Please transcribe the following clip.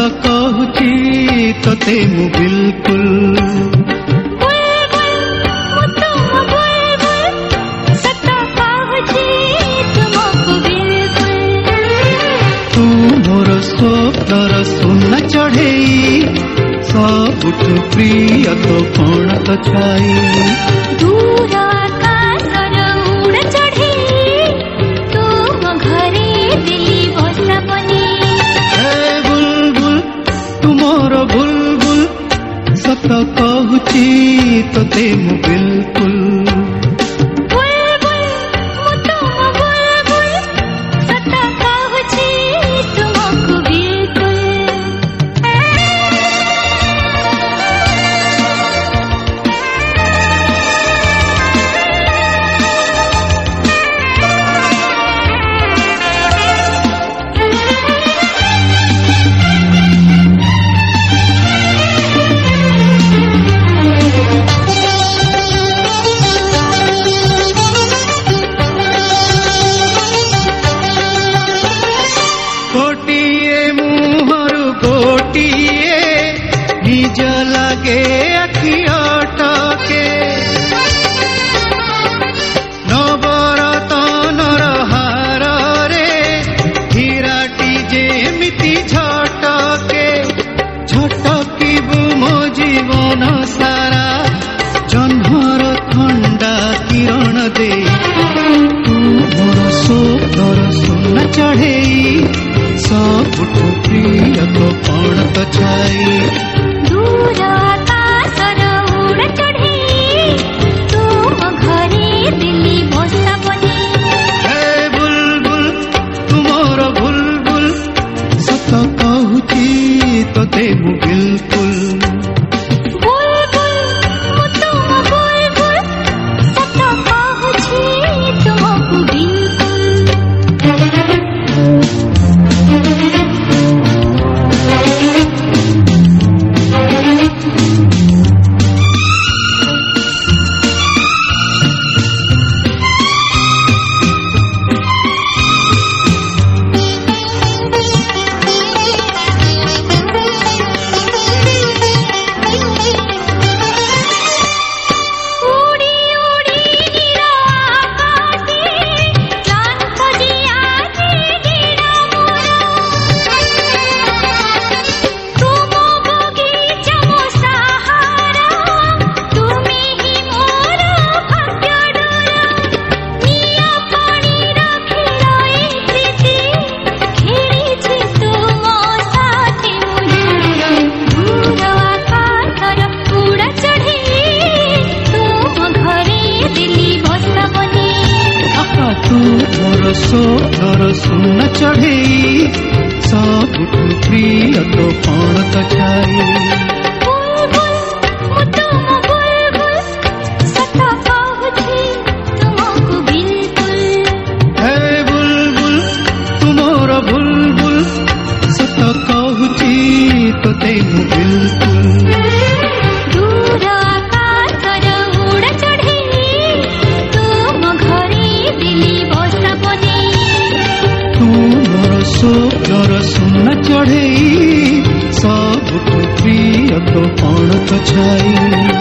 कहूची तोते मु बिल्कुल तू मोर स्वप्नर सुना चढ़ेई सबुठु प्रिय तो कौन तो छाई दूर आकाशर उड़ चढ़ी तुम घरे दिली बसा बनी बुलबुल तुमोर बुलबुल सत कहूची तोते मु बिल्कुल निज लगे अखि अटके नवरतनर हार रे हीराटी जेमिति झटके झटकिबु मो जीवन सारा जन्मर ठंडा किरण दे तू मोर स्वप्नर सुना चढ़ेई सबुठु प्रिय तो कौन तो छाई दूर आकाशर उड़ चढ़ी तुम घरे दिली बसा बनी बुलबुल तुमोर बुलबुल सत कहूची तोते मु बिल्कुल मोर स्वप्नर सुना चढ़ेई सबुठु प्रिय तो कौन तो छाई बुलबुल तुमोर बुलबुल सत कहूची तोते मु बिल्कुल दूर आकाशर उड़ चढ़ी तुम घरे दिली बसा बनी तू मोर स्वप्नर सुना चढ़ेई सबुठु प्रिय तो कौन तो छाई।